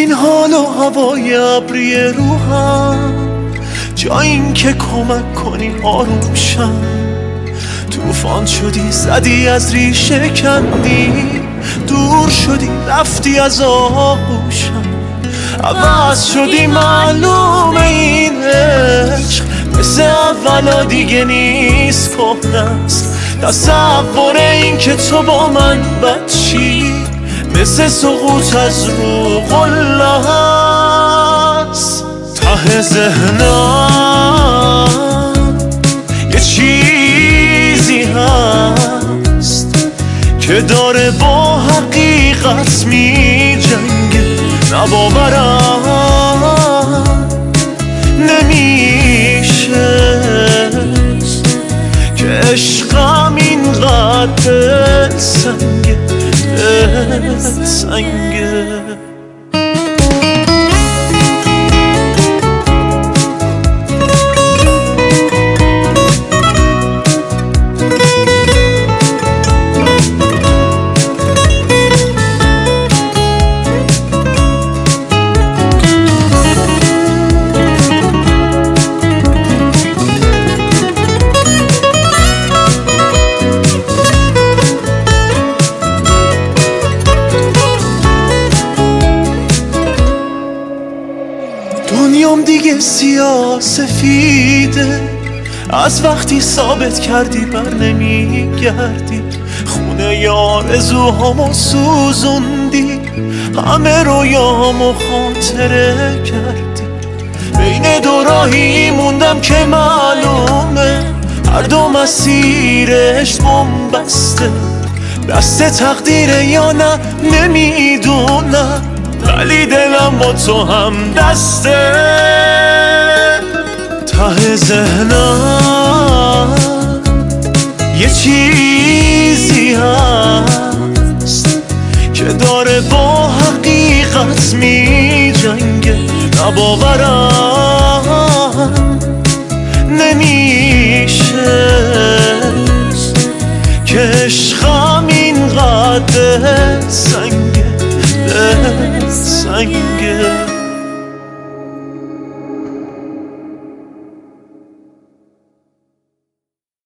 این حال و هوای ابری روحم، جا این که کمک کنی آروم شم. طوفان شدی زدی از ریشه کندی، دور شدی رفتی از آغوشم. عوض شدی معلومه این عشق مثل اولا دیگه نیست، کهنه است تصور این که تو با من بچی، مثل سقوط از رو قله است. ته ذهنم یه چیزی هست که داره با حقیقت می جنگه، نباورم نمیشه که عشقم اینقدر سنگه سنگه. دنیام دیگه سیاه سفیده، از وقتی ثابت کردی بر نمیگردی. خونه آرزوهامو سوزوندی، همه رویامو خاطره کردی. بین دو راهی موندم که معلومه هر دو مسیرش بن‌بسته. دست تقدیره یا نه نمیدونم، ولی دلم با تو هم دسته. ته ذهنم یه چیزی هست که داره با حقیقت می جنگه، نباورم نمیشه که عشقم اینقدر سنگه سنگه.